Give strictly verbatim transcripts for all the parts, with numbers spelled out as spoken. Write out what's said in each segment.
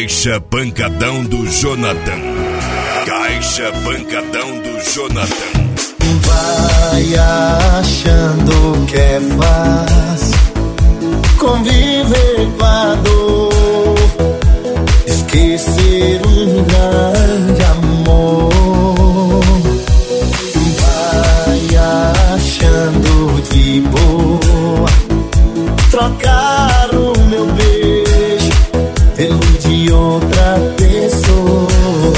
Caixa Pancadão do Jonathan. Caixa Pancadão do Jonathan. Vai achando que é fácil conviver com a dor, esquecer um grande amor. Vai achando de boa trocar o meu beijo pelo de outra pessoa.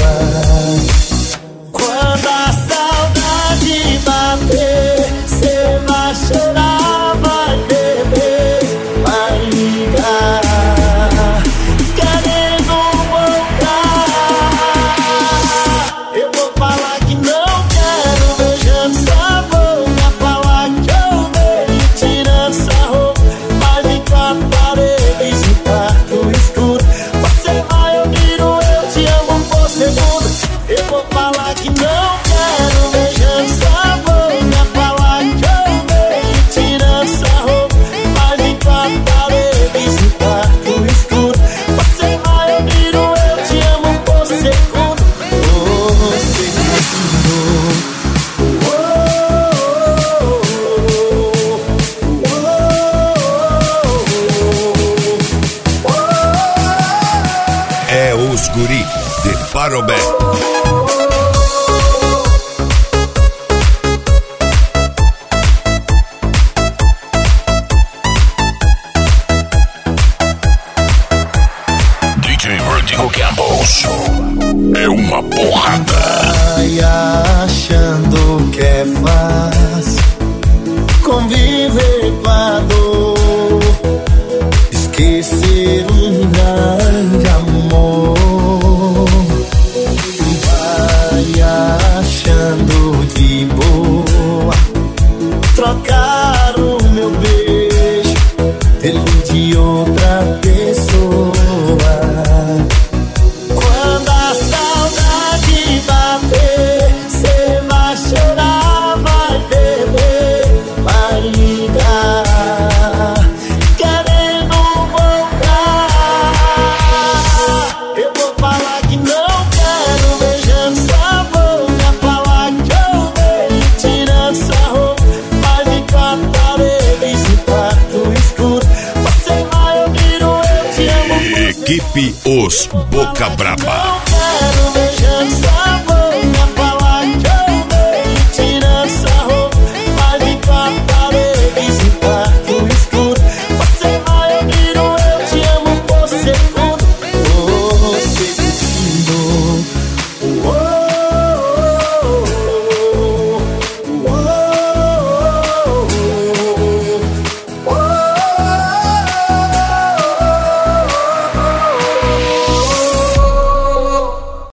Quando a saudade bater, cê vai chorar, vai beber, vai ligar, querendo voltar. Eu vou falar que não quero, beijando sua boca, falar que eu odeio, tirando sua roupa, mas em quatro paredes, um quarto escuro. Você vai ouvir o eu te amo por segundo. Eu vou falar que não quero, beijando sua boca, falar que eu odeio, tirando sua roupa, mas em quatro paredes, um quarto escuro. Você vai ouvir o eu te amo por segundo. Oh, segundo. Oh, oh, oh, oh. É os guri de Parobé. D J Vertigo Campos. É uma porrada. Vai achando que é fácil conviver com a dor, esquecer um grande amor. Vai achando de boa trocar o meu beijo pelo de outra pessoa. Quando a saudade bater, cê vai chorar, vai beber, vai ligar, querendo voltar. Eu vou falar que não quero, beijando sua boca, falar que eu odeio, tirando sua roupa, mas em quatro paredes, um quarto escuro. Você vai ouvir o eu te amo por Equipe Os Boca Braba. não quero, beijando sua